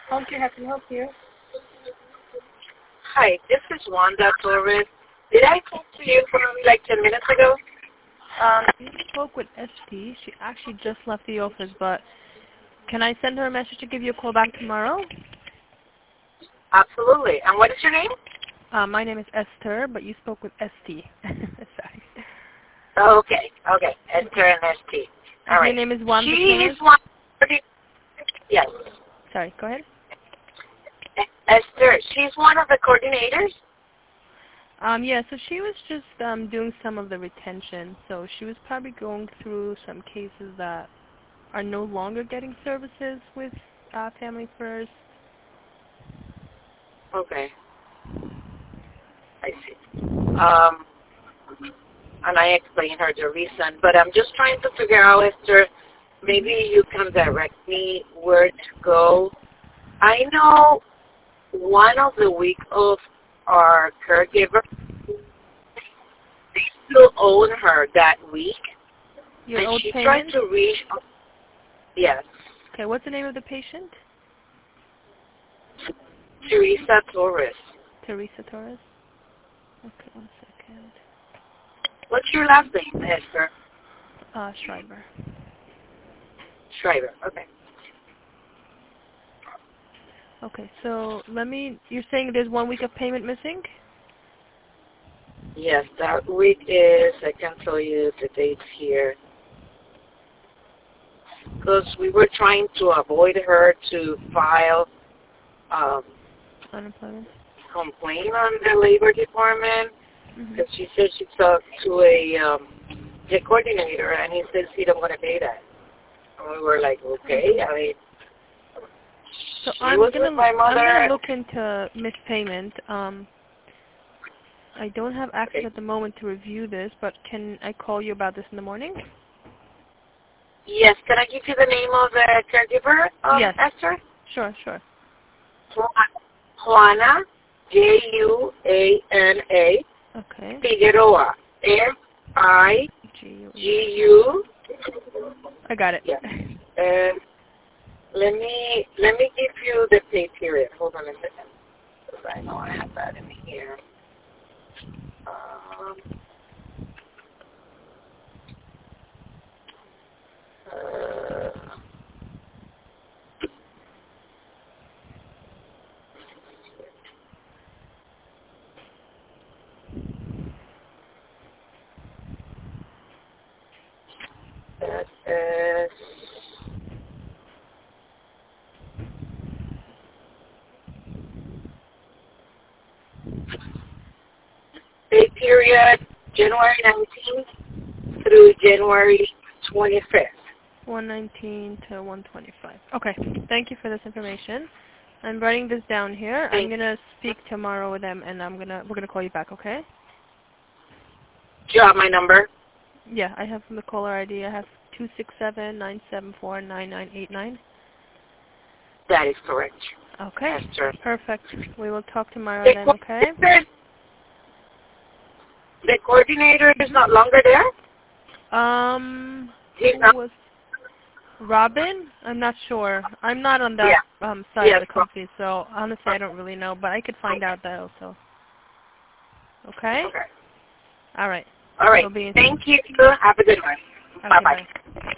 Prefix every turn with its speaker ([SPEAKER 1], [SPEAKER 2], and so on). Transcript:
[SPEAKER 1] Okay, how can I help you?
[SPEAKER 2] Hi, this is Wanda Torres. Did I talk to you probably like 10 minutes ago?
[SPEAKER 1] You spoke with ST. She actually just left the office, but can I send her a message to give you a call back tomorrow?
[SPEAKER 2] Absolutely. And what is your name?
[SPEAKER 1] My name is Esther, but you spoke with ST. Sorry.
[SPEAKER 2] Okay. Esther and ST. All
[SPEAKER 1] Your
[SPEAKER 2] right.
[SPEAKER 1] name is Wanda
[SPEAKER 2] She
[SPEAKER 1] Torres?
[SPEAKER 2] is one. Yes.
[SPEAKER 1] Sorry, go ahead.
[SPEAKER 2] Esther, she's one of the coordinators?
[SPEAKER 1] Yeah, so she was just doing some of the retention. So she was probably going through some cases that are no longer getting services with Family First.
[SPEAKER 2] Okay. I see. And I explained her the reason, but I'm just trying to figure out, Esther, maybe you can direct me where to go. I know one of the week of our caregiver, they still own her that week,
[SPEAKER 1] Your
[SPEAKER 2] and
[SPEAKER 1] old
[SPEAKER 2] she tried
[SPEAKER 1] payment?
[SPEAKER 2] to reach, yes,
[SPEAKER 1] Okay, what's the name of the patient?
[SPEAKER 2] Teresa Torres.
[SPEAKER 1] Teresa Torres? Okay, 1 second.
[SPEAKER 2] What's your last name, Esther?
[SPEAKER 1] Schreiber.
[SPEAKER 2] Schreiber, okay.
[SPEAKER 1] Okay, so you're saying there's 1 week of payment missing?
[SPEAKER 2] Yes, that week is, I can tell you the dates here, because we were trying to avoid her to file
[SPEAKER 1] Unemployment?
[SPEAKER 2] complaint on the labor department,
[SPEAKER 1] Mm-hmm.
[SPEAKER 2] because she said she talked to the coordinator, and he says he don't want to pay that. And we were like, okay, I mean,
[SPEAKER 1] So
[SPEAKER 2] she
[SPEAKER 1] I'm
[SPEAKER 2] was with my
[SPEAKER 1] gonna
[SPEAKER 2] mother.
[SPEAKER 1] look into missed payment. I don't have access
[SPEAKER 2] Okay.
[SPEAKER 1] at the moment to review this, but can I call you about this in the morning?
[SPEAKER 2] Yes, can I give you the name of the caregiver,
[SPEAKER 1] Yes.
[SPEAKER 2] Esther?
[SPEAKER 1] Sure.
[SPEAKER 2] Juana, Juana,
[SPEAKER 1] Okay.
[SPEAKER 2] Figueroa, Figueroa.
[SPEAKER 1] I got it.
[SPEAKER 2] Yeah. And let me give you the pay period. Hold on a second, because I know I have that in here. Um, uh, that is pay period January 19th through January 25th.
[SPEAKER 1] 119 to 125. Okay. Thank you for this information. I'm writing this down here. I'm gonna speak tomorrow with them, and we're gonna call you back. Okay?
[SPEAKER 2] Do you have my number?
[SPEAKER 1] Yeah, I have the caller ID. I have 267-974-9989.
[SPEAKER 2] That is correct.
[SPEAKER 1] Okay.
[SPEAKER 2] Esther.
[SPEAKER 1] Perfect. We will talk tomorrow
[SPEAKER 2] The
[SPEAKER 1] then. Okay?
[SPEAKER 2] the coordinator is not longer there? He's
[SPEAKER 1] Who
[SPEAKER 2] not.
[SPEAKER 1] was Robin? I'm not sure. I'm not on that side of the company, so honestly I don't really know, but I could find out that also. Okay?
[SPEAKER 2] Okay.
[SPEAKER 1] All right.
[SPEAKER 2] All right.
[SPEAKER 1] We'll be in
[SPEAKER 2] Thank you. Have a good one.
[SPEAKER 1] Okay,
[SPEAKER 2] Bye-bye.
[SPEAKER 1] bye.